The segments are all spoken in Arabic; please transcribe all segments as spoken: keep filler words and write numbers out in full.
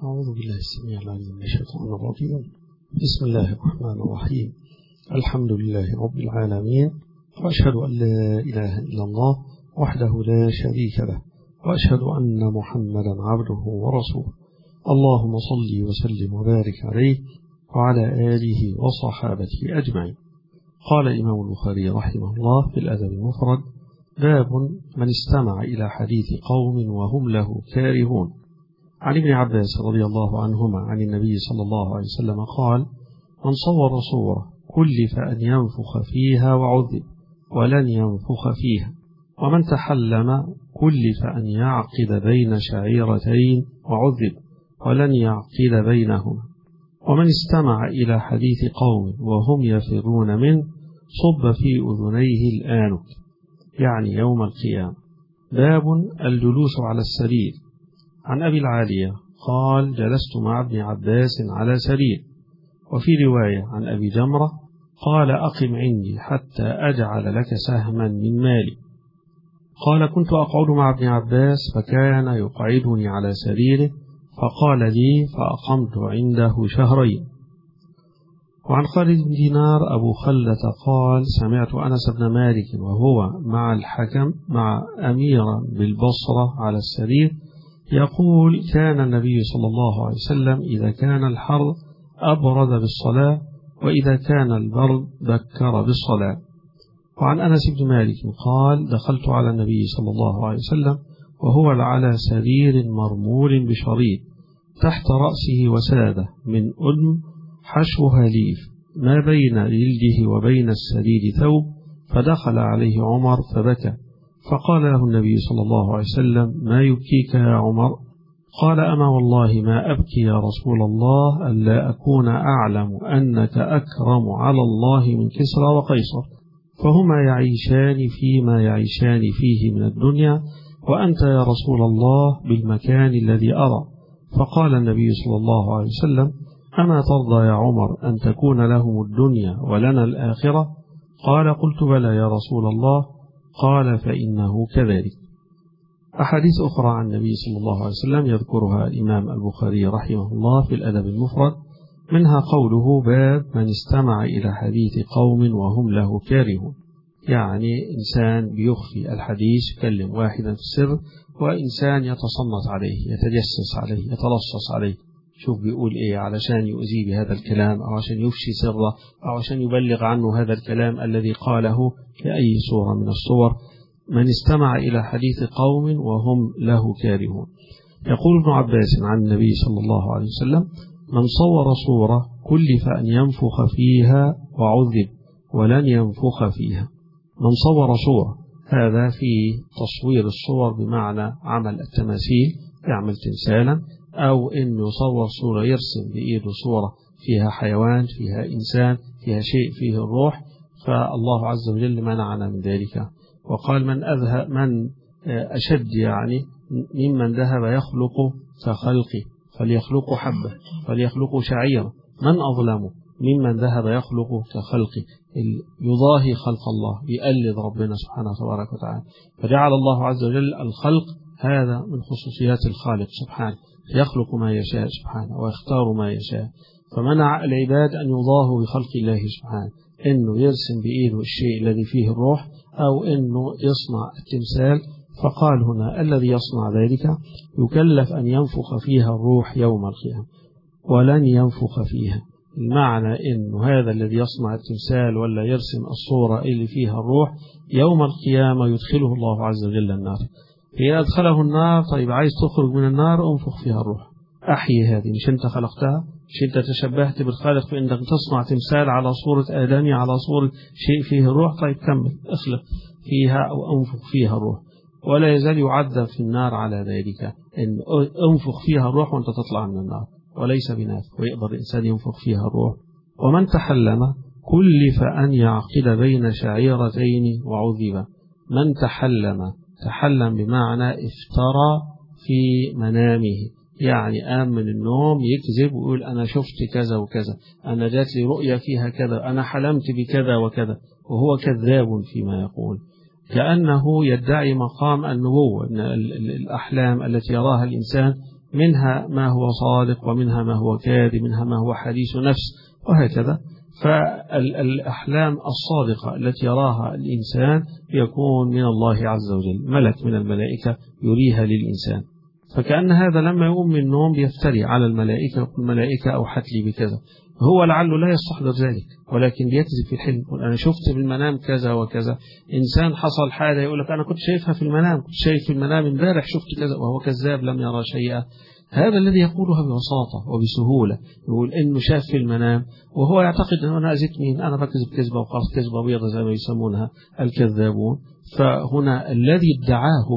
أعوذ بالله السميع العليم من الشيطان الرجيم. بسم الله الرحمن الرحيم. الحمد لله رب العالمين، وأشهد أن لا إله إلا الله وحده لا شريك له، وأشهد أن محمدا عبده ورسوله. اللهم صل وسلم وبارك عليه وعلى آله وصحابته أجمعين. قال الإمام البخاري رحمه الله في الأدب المفرد: باب من استمع إلى حديث قوم وهم له كارهون. عن ابن عباس رضي الله عنهما عن النبي صلى الله عليه وسلم قال: من صور صورة كلف أن ينفخ فيها وعذب ولن ينفخ فيها، ومن تحلم كلف أن يعقد بين شعيرتين وعذب ولن يعقد بينهما، ومن استمع إلى حديث قوم وهم يفرون منه صب في أذنيه الآنك، يعني يوم القيامة. باب الجلوس على السرير. عن أبي العالية قال: جلست مع ابن عباس على سرير. وفي رواية عن أبي جمرة قال: أقم عندي حتى أجعل لك سهما من مالي. قال: كنت أقعد مع ابن عباس فكان يقعدني على سريره فقال لي فأقمت عنده شهرين. وعن خالد بن دينار أبو خلة قال: سمعت أنس بن مالك وهو مع الحكم مع أميرا بالبصرة على السرير يقول: كان النبي صلى الله عليه وسلم إذا كان الحر أبرد بالصلاة، وإذا كان البرد بكر بالصلاة. وعن أنس بن مالك قال: دخلت على النبي صلى الله عليه وسلم وهو على سرير مرمول بشريط تحت رأسه وسادة من أدم حشوها ليف ما بين جلده وبين السرير ثوب، فدخل عليه عمر فبكى، فقال له النبي صلى الله عليه وسلم: ما يبكيك يا عمر؟ قال: أما والله ما أبكي يا رسول الله ألا أكون أعلم أنك أكرم على الله من كسرى وقيصر، فهما يعيشان فيما يعيشان فيه من الدنيا، وأنت يا رسول الله بالمكان الذي أرى. فقال النبي صلى الله عليه وسلم: أما ترضى يا عمر أن تكون لهم الدنيا ولنا الآخرة؟ قال: قلت بلى يا رسول الله. قال: فإنه كذلك. أحاديث أخرى عن النبي صلى الله عليه وسلم يذكرها الإمام البخاري رحمه الله في الأدب المفرد، منها قوله: باب من استمع إلى حديث قوم وهم له كارهون، يعني إنسان بيخفي الحديث، يكلم واحدا في السر، وإنسان يتصنت عليه، يتجسس عليه، يتلصص عليه، شوف بيقول إيه علشان يؤذيه بهذا الكلام، أو عشان يفشي سره، أو عشان يبلغ عنه هذا الكلام الذي قاله لأي صورة من الصور. من استمع إلى حديث قوم وهم له كارهون. يقول ابن عباس عن النبي صلى الله عليه وسلم: من صور صورة كلف أن ينفخ فيها وعذب ولن ينفخ فيها. من صور صورة، هذا في تصوير الصور بمعنى عمل التماثيل، يعمل تمثالا، أو إنه يصور صورة، يرسم بإيده صورة فيها حيوان، فيها إنسان، فيها شيء فيه الروح، فالله عز وجل منعنا من ذلك، وقال: من أذهب من أشد يعني ممن ذهب يخلق كخلقه، فليخلق حبة، فليخلق شعيرة. من أظلم ممن ذهب يخلق كخلقه، يضاهي خلق الله، يقلد ربنا سبحانه وتبارك وتعالى. فجعل الله عز وجل الخلق هذا من خصوصيات الخالق سبحانه، يخلق ما يشاء سبحانه ويختار ما يشاء، فمنع العباد أن يضاهوا بخلق الله سبحانه، إنه يرسم بإيده الشيء الذي فيه الروح، أو إنه يصنع التمثال. فقال هنا: الذي يصنع ذلك يكلف أن ينفخ فيها الروح يوم القيامة ولن ينفخ فيها. المعنى إنه هذا الذي يصنع التمثال ولا يرسم الصورة اللي فيها الروح يوم القيامة يدخله الله عز وجل النار. فإذا أدخله النار، طيب عايز تخرج من النار، انفخ فيها الروح، أحيي هذه، مش أنت خلقتها، مش أنت تشبهت بالخالق في أنك تصنع تمثال على صورة آدمي، على صورة شيء فيه الروح، طيب كمل، اخلق فيها أو انفخ فيها الروح. ولا يزال يعذب في النار على ذلك، إن انفخ فيها الروح وأنت تطلع من النار، وليس بنافخ، ويقدر الإنسان ينفخ فيها الروح. ومن تحلم كلف أن يعقد بين شعيرتين وعذب. من تحلم، تحلم بمعنى افترى في منامه، يعني قام من النوم يكذب ويقول: أنا شفت كذا وكذا، أنا جات لي رؤية فيها كذا، أنا حلمت بكذا وكذا، وهو كذاب فيما يقول، كأنه يدعي مقام النبوة. إن الأحلام التي يراها الإنسان منها ما هو صادق ومنها ما هو كاذب، منها ما هو حديث نفس وهكذا. فالأحلام الصادقة التي يراها الإنسان يكون من الله عز وجل، ملك من الملائكة يريها للإنسان، فكأن هذا لما يقوم من النوم بيفتري على الملائكة، الملائكة أوحت لي بكذا، هو لعله لا يستحضر ذلك ولكن بيكذب في الحلم، يقول أنا شفت في المنام كذا وكذا. إنسان حصل حاجة يقول لك أنا كنت شايفها في المنام، كنت شايف في المنام امبارح شفت كذا، وهو كذاب لم يرى شيئا. هذا الذي يقولها ببساطة وبسهولة، يقول إنه شاف في المنام وهو يعتقد أنه أنا أزيت مين، أنا بكذب كذبة وقصد كذبة بيضة زي ما يسمونها الكذابون. فهنا الذي ادعاه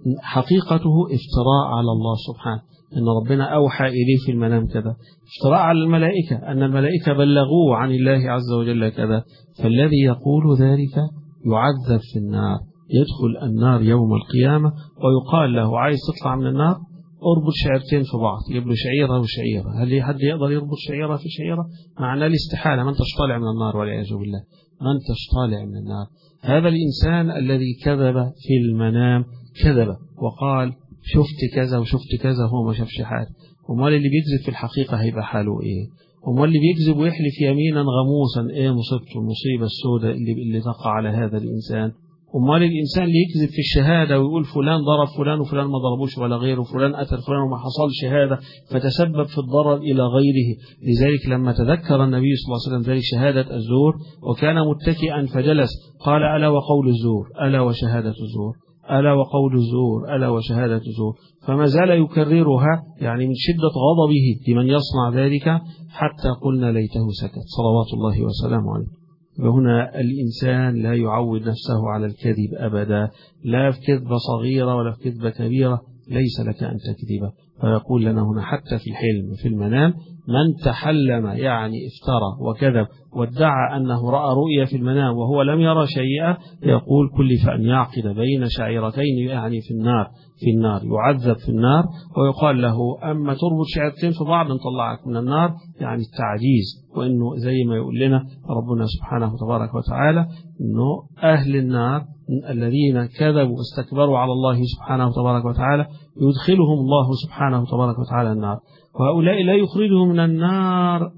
حقيقته افتراء على الله سبحانه، أن ربنا أوحى إليه في المنام كذا، افتراء على الملائكة أن الملائكة بلغوه عن الله عز وجل كذا. فالذي يقول ذلك يعذب في النار، يدخل النار يوم القيامة ويقال له عايز تطلع من النار اربط شعيرتين في بعض، يجيب له شعيرة وشعيرة. هل حد يقدر يربط شعيرة في شعيرة؟ معناه الاستحالة، ما انتش طالع من النار والعياذ بالله، ما انتش طالع من النار. هذا الإنسان الذي كذب في المنام كذب وقال شفت كذا وشفت كذا، هو ما شافش حاجة. ومال اللي بيكذب في الحقيقة هيبقى حاله ايه؟ ومال اللي بيكذب ويحلف يمينا غموسا ايه مصيبته، المصيبة السوداء اللي, اللي تقع على هذا الإنسان. ومال الإنسان اللي يكذب في الشهادة ويقول فلان ضرب فلان وفلان ما ضربوش ولا غيره، فلان قتل فلان وما حصلش هذا، فتسبب في الضرر إلى غيره. لذلك لما تذكر النبي صلى الله عليه وسلم ذلك شهادة الزور وكان متكئا فجلس قال ألا وقول الزور، ألا وشهادة الزور، ألا وقول الزور، ألا وشهادة الزور. فما زال يكررها يعني من شدة غضبه لمن يصنع ذلك، حتى قلنا ليته سكت صلوات الله وسلامه عليه. وهنا الإنسان لا يعود نفسه على الكذب أبدا، لا في كذبة صغيرة ولا في كذبة كبيرة، ليس لك أن تكذب. فيقول لنا هنا حتى في الحلم في المنام من تحلم يعني افترى وكذب وادعى أنه رأى رؤيا في المنام وهو لم يرى شيئا، يقول كلف أن يعقد بين شعيرتين يعني في النار، في النار يعذب في النار. ويقال له أما تربط شعيرتين في بعض نطلعك من النار، يعني التعجيز. وإنه زي ما يقول لنا ربنا سبحانه وتبارك وتعالى أنه أهل النار الذين كذبوا واستكبروا على الله سبحانه وتبارك وتعالى يدخلهم الله سبحانه وتبارك وتعالى النار، وهؤلاء لا يخرجهم من النار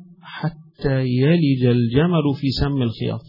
حتى يلج الجمل في سم الخياط،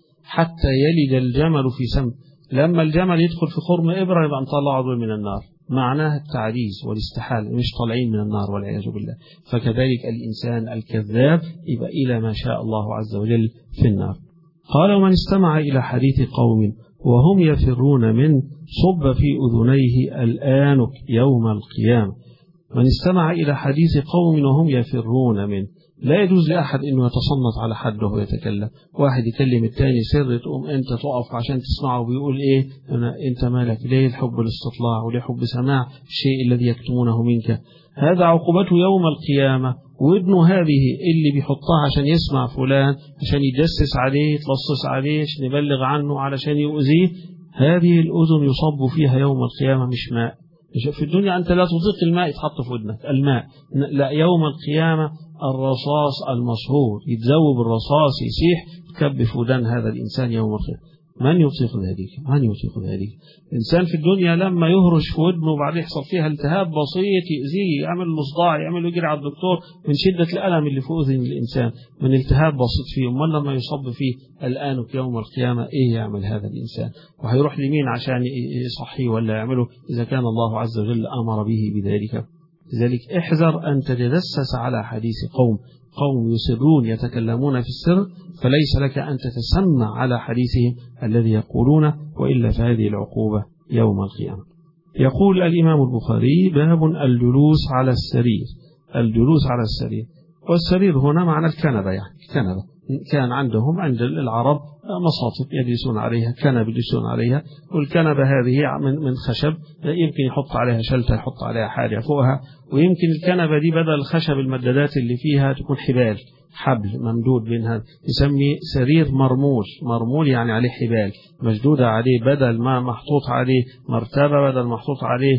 حتى يلج الجمل في سم. لما الجمل يدخل في خرم إبرة يبقى نطلعه من النار، معناها التعجيز والاستحالة، مش طالعين من النار والعياذ بالله. فكذلك الإنسان الكذاب يبقى إلى ما شاء الله عز وجل في النار. قال ومن استمع إلى حديث قوم وهم يفرون من صب في أذنيه الآنك يوم القيامة. من استمع إلى حديث قوم وهم يفرون من، لا يجوز لأحد أنه يتصنت على حد وهو يتكلم. واحد يكلم التاني سر تقوم أنت تقف عشان تسمعه وبيقول إيه أنا أنت مالك، ليه الحب الاستطلاع وليه حب سماع الشيء الذي يكتمونه منك. هذا عقوبته يوم القيامة. وابنه هذه اللي بيحطها عشان يسمع فلان، عشان يجسس عليه يتلصص عليه عشان يبلغ عنه علشان يؤذيه، هذه الأذن يصب فيها يوم القيامة مش ماء. في الدنيا أنت لا تطيق الماء يتحط في ودنك الماء، لا يوم القيامة الرصاص المصهور يتذوب الرصاص يسيح يكب في ودان هذا الإنسان يوم القيامة. من يطيق ذلك؟ من يطيق ذلك؟ الإنسان في الدنيا لما يهرش في ودنه وبعدين يحصل فيها التهاب بسيط يأذيه، يعمل له صداع، يعمل له يجري على الدكتور من شدة الألم اللي في أذن الإنسان من التهاب بسيط فيه. أمال لما يصب فيه الآنك يوم القيامة إيه يعمل هذا الإنسان؟ وهيروح لمين عشان يصحيه ولا يعمله إذا كان الله عز وجل أمر به بذلك؟ لذلك احذر أن تتجسس على حديث قوم قوم يسرون يتكلمون في السر، فليس لك أن تتسمع على حديثهم الذي يقولون، وإلا فهذه العقوبة يوم القيامة. يقول الإمام البخاري باب الجلوس على السرير. الجلوس على السرير، والسرير هنا معنى الكنبة، يعني كنبة كان عندهم عند العرب مصاطب يجلسون عليها، كنبة يجلسون عليها، والكنبة هذه من من خشب يمكن يحط عليها شلتة يحط عليها حاجة فوقها، ويمكن الكنبة دي بدل الخشب المدادات اللي فيها تكون حبال، حبل ممدود بينها، يسمي سرير مرمول. مرمول يعني عليه حبال مشدودة عليه، بدل ما محطوط عليه مرتبة، بدل محطوط عليه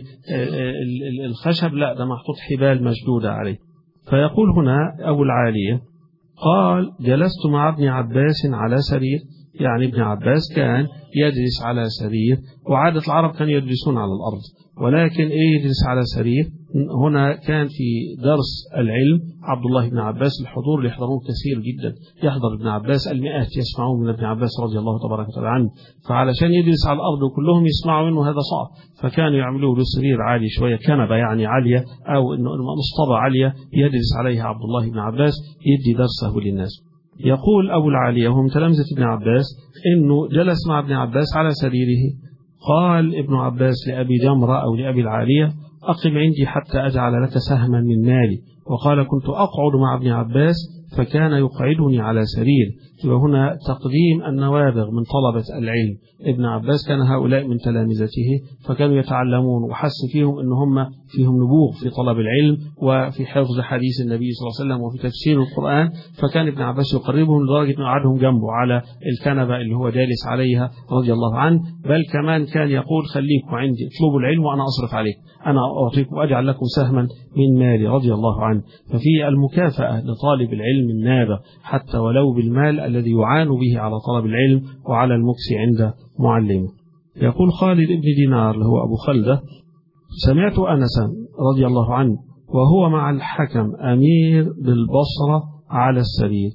الخشب لا ده محطوط حبال مشدودة عليه. فيقول هنا أبو العالية قال جلست مع ابن عباس على سرير، يعني ابن عباس كان يجلس على سرير، وعادة العرب كانوا يجلسون على الأرض، ولكن إيه يجلس على سرير هنا كان في درس العلم عبد الله بن عباس، الحضور اللي يحضرون كثير جدا، يحضر ابن عباس المئات يسمعون من ابن عباس رضي الله تبارك وتعالى عنه، فعلشان يجلس على الأرض وكلهم يسمعوا منه هذا صعب، فكانوا يعملوا له سرير عالي شوية، كنبة يعني عالية أو إنه مصطبة عالية يجلس عليها عبد الله بن عباس يدي درسه للناس. يقول أبو العالية وهم تلامذة ابن عباس إنه جلس مع ابن عباس على سريره، قال ابن عباس لأبي جمرة أو لأبي العالية أقم عندي حتى أجعل لك سهما من مالي، وقال كنت أقعد مع ابن عباس فكان يقعدني على سرير. وهنا تقديم النوابغ من طلبة العلم، ابن عباس كان هؤلاء من تلامذته فكانوا يتعلمون، وحس فيهم أن هم فيهم نبوغ في طلب العلم وفي حفظ حديث النبي صلى الله عليه وسلم وفي تفسير القرآن، فكان ابن عباس يقربهم لدرجة أنه قعدهم جنبه على الكنبة اللي هو جالس عليها رضي الله عنه، بل كمان كان يقول خليكم عندي اطلبوا العلم وأنا أصرف عليكم، أنا أعطيكم وأجعل لكم سهما من مالي رضي الله عنه. ففي المكافأة لطالب العلم النابغ حتى ولو بالمال الذي يعان به على طلب العلم وعلى المكس عند معلمه. يقول خالد بن دينار اللي هو أبو خلدة سمعت أنسا رضي الله عنه وهو مع الحكم أمير بالبصرة على السرير.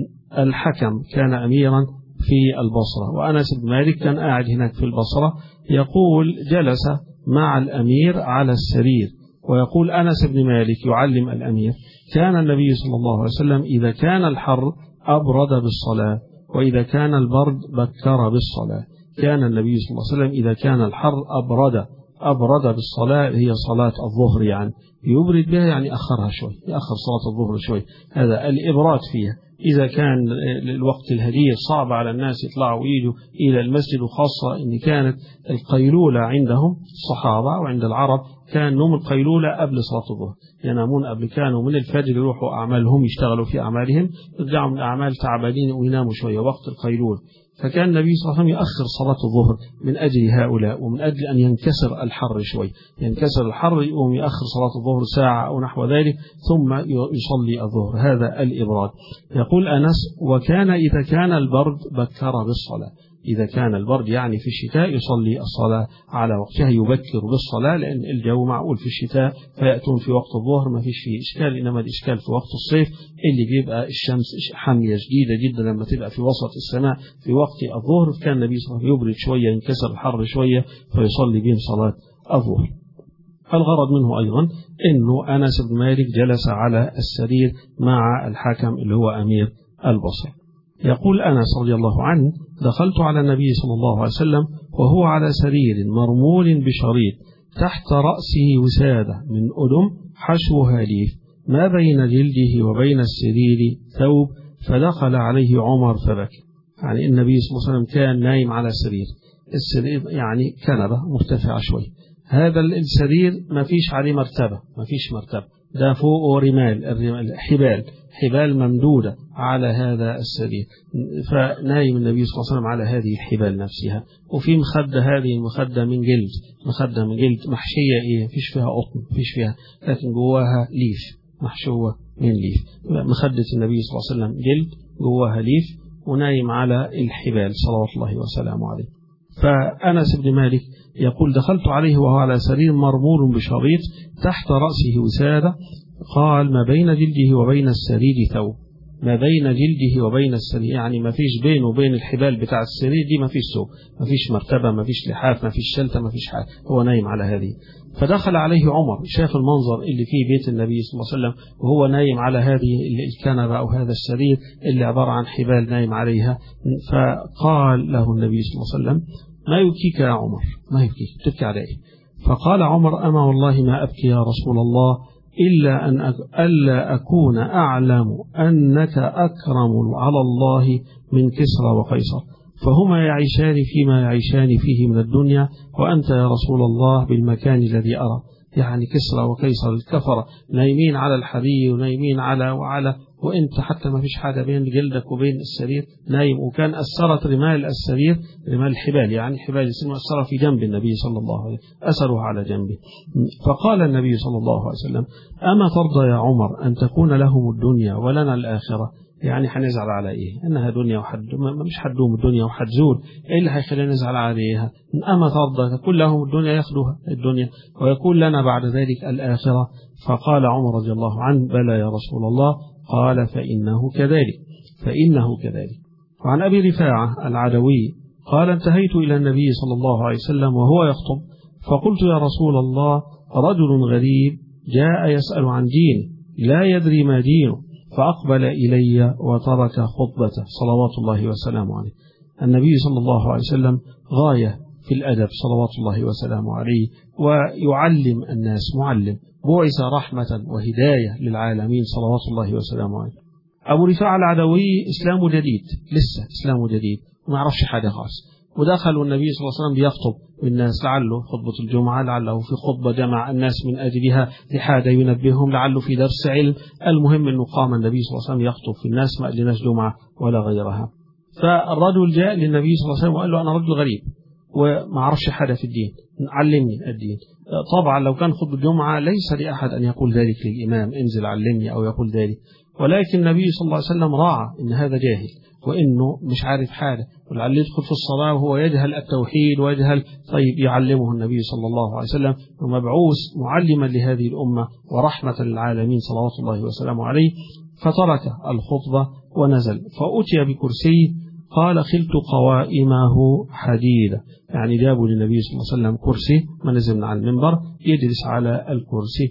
الحكم كان أميرا في البصرة وأنس بن مالك كان قاعد هناك في البصرة، يقول جلس مع الأمير على السرير، ويقول أنس بن مالك يعلم الأمير كان النبي صلى الله عليه وسلم إذا كان الحر أبرد بالصلاة وإذا كان البرد بكر بالصلاة. كان النبي صلى الله عليه وسلم إذا كان الحر أبرد أبرد بالصلاة، هي صلاة الظهر، يعني يبرد بها يعني أخرها شوي، يأخر صلاة الظهر شوي، هذا الإبراد فيها. إذا كان الوقت الهدير صعب على الناس يطلعوا ويجوا إلى المسجد، وخاصة إن كانت القيلولة عندهم الصحابة وعند العرب كان نوم القيلولة قبل صلاة الظهر، ينامون قبل، كانوا من الفجر يروحوا أعمالهم يشتغلوا في أعمالهم، يرجعوا من الأعمال تعبانين ويناموا شوية وقت القيلولة. فكان النبي صلى الله عليه وسلم يؤخر صلاة الظهر من أجل هؤلاء ومن أجل أن ينكسر الحر شوي، ينكسر الحر يقوم يؤخر صلاة الظهر ساعة أو نحو ذلك ثم يصلي الظهر، هذا الإبراد. يقول أنس وكان إذا كان البرد بكر بالصلاة، إذا كان البرد يعني في الشتاء يصلي الصلاة على وقتها، يبكر بالصلاة لأن الجو معقول في الشتاء فيأتون في وقت الظهر ما فيش فيه إشكال، إنما الإشكال في وقت الصيف اللي بيبقى الشمس حامية شديدة جدا لما تبقى في وسط السماء في وقت الظهر، كان النبي صلى الله عليه وسلم يبرد شوية ينكسر الحر شوية فيصلي بهم صلاة الظهر. الغرض منه أيضا أنه أنس بن مالك جلس على السرير مع الحاكم اللي هو أمير البصرة. يقول أنس رضي الله عنه دخلت على النبي صلى الله عليه وسلم وهو على سرير مرمول بشريط تحت رأسه وسادة من أدم حشوها ليف ما بين جلده وبين السرير ثوب، فدخل عليه عمر فبكى. يعني النبي صلى الله عليه وسلم كان نايم على السرير، السرير يعني كنبة مرتفعة شوي، هذا السرير ما فيش عليه مرتبة، ما فيش مرتبة، ده فوق رمال، الرمال حبال حبال ممدودة على هذا السرير، فنايم النبي صلى الله عليه وسلم على هذه الحبال نفسها، وفي مخدة، هذه المخدة من جلد، مخدة من جلد محشية إيه، فيش فيها قطن فيش فيها، لكن جواها ليف محشوة من ليف، مخدة النبي صلى الله عليه وسلم جلد جواها ليف ونايم على الحبال صلوات الله وسلامه عليه. فأنس بن مالك يقول دخلت عليه وهو على سرير مرمول بشريط تحت رأسه وسادة، قال ما بين جلده وبين السرير ثوب، ما بين جلده وبين السرير يعني ما فيش بينه وبين الحبال بتاع السرير دي ما فيش ثوب، ما فيش مرتبة، ما فيش لحاف، ما فيش شلتة، ما فيش حاجة، هو نايم على هذه. فدخل عليه عمر، شاف المنظر اللي فيه بيت النبي صلى الله عليه وسلم وهو نايم على هذه الكنبة أو هذا السرير اللي عبارة عن حبال نايم عليها، فقال له النبي صلى الله عليه وسلم ما يبكيك يا عمر، ما يبكيك، تبكي عليه؟ فقال عمر أما والله ما أبكي يا رسول الله إلا أن أك... ألا أكون أعلم أنك أكرم على الله من كسرى وقيصر، فهما يعيشان فيما يعيشان فيه من الدنيا، وأنت يا رسول الله بالمكان الذي أرى. يعني كسرى وقيصر الكفرة نايمين على الحرير ونايمين على وعلى، وانت حتى ما فيش حاجة بين جلدك وبين السرير نايم، وكان أثرت رمال السرير رمال الحبال، يعني حبال السرير أثرت في جنب النبي صلى الله عليه وسلم، أثره على جنبه. فقال النبي صلى الله عليه وسلم أما ترضى يا عمر أن تكون لهم الدنيا ولنا الآخرة؟ يعني هنزعل على إيه؟ إنها دنيا وحد مش حدهم الدنيا وحتزول، إيه اللي هيخلينا نزعل عليها؟ أما ترضى تقول لهم الدنيا ياخدوها الدنيا ويقول لنا بعد ذلك الآخرة. فقال عمر رضي الله عنه بلى يا رسول الله، قال فإنه كذلك فإنه كذلك. وعن أبي رفاعة العدوي قال انتهيت إلى النبي صلى الله عليه وسلم وهو يخطب فقلت يا رسول الله رجل غريب جاء يسأل عن دينه لا يدري ما دينه، فأقبل إلي وترك خطبته صلوات الله وسلامه عليه. النبي صلى الله عليه وسلم غاية في الأدب صلوات الله وسلامه عليه، ويعلم الناس معلم، بعث رحمة وهداية للعالمين صلوات الله وسلامه عليه. أبو رفاعة العدوي إسلامه جديد، لسه إسلامه جديد وما يعرفش حاجة خالص، ودخل والنبي صلى الله عليه وسلم بيخطب والناس لعله خطبة الجمعة، لعله في خطبة جمع الناس من أجلها لحاجة ينبههم، لعله في درس علم، المهم أنه قام النبي صلى الله عليه وسلم يخطب في الناس ما أجلناش جمعة ولا غيرها. فالرجل جاء للنبي صلى الله عليه وسلم وقال له أنا رجل غريب وما أعرفش حاجة في الدين، علمني الدين. طبعا لو كان خطبة الجمعة ليس لأحد أن يقول ذلك للإمام انزل علمني أو يقول ذلك، ولكن النبي صلى الله عليه وسلم راعى إن هذا جاهل وإنه مش عارف حاجة ولعل يدخل في الصلاة وهو يجهل التوحيد ويجهل، طيب يعلمه النبي صلى الله عليه وسلم ومبعوث معلما لهذه الأمة ورحمة للعالمين صلوات الله وسلامه عليه. فترك الخطبة ونزل فأتي بكرسي قال خلت قوائمه حديدة، يعني جابوا للنبي صلى الله عليه وسلم كرسي ما نزل من على المنبر يجلس على الكرسي،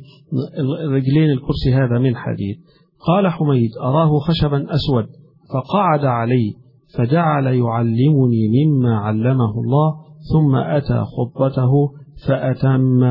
رجلين الكرسي هذا من حديد. قال حميد أراه خشبا أسود فقعد عليه فجعل يعلمني مما علمه الله، ثم أتى خطبته فأتم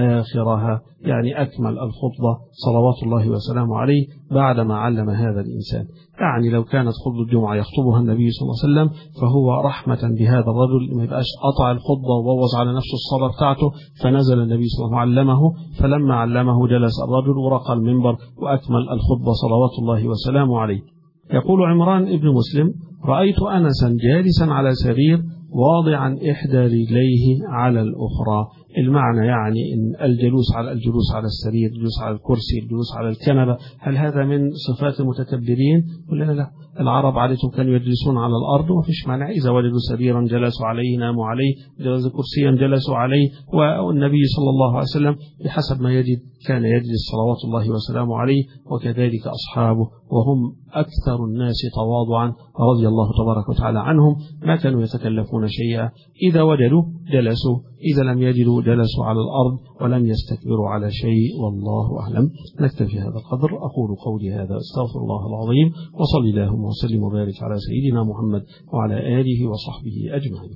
آخرها، يعني أكمل الخطبة صلوات الله وسلامه عليه بعدما علم هذا الإنسان. يعني لو كانت خطبة الجمعة يخطبها النبي صلى الله عليه وسلم فهو رحمة بهذا الرجل، ما يبقاش قطع الخطبة وبوظ على نفسه الصلاة بتاعته. فنزل النبي صلى الله عليه وسلم علمه، فلما علمه جلس الرجل ورقى المنبر وأكمل الخطبة صلوات الله وسلامه عليه. يقول عمران ابن مسلم رأيت أنسا جالسا على سرير واضعا إحدى رجليه على الأخرى، المعنى يعني إن الجلوس على الجلوس على السرير، الجلوس على الكرسي، الجلوس على الكنبة، هل هذا من صفات المتكبرين؟ ولا لا؟ العرب عادتهم كانوا يجلسون على الأرض وما فيش مانع، إذا وجدوا سريرا جلسوا عليه ناموا عليه، جلسوا كرسيا جلسوا عليه. والنبي صلى الله عليه وسلم بحسب ما يجد كان يجلس صلوات الله وسلامه عليه، وكذلك أصحابه وهم أكثر الناس تواضعا رضي الله تبارك وتعالى عنهم، ما كانوا يتكلفون شيئا، إذا وجدوا جلسوا، إذا لم يجدوا جلسوا على الأرض ولم يستكبروا على شيء. والله أعلم. نكتفي هذا القدر. أقول قولي هذا استغفر الله العظيم، وصلي اللهم وسلم وبارك على سيدنا محمد وعلى آله وصحبه أجمعين.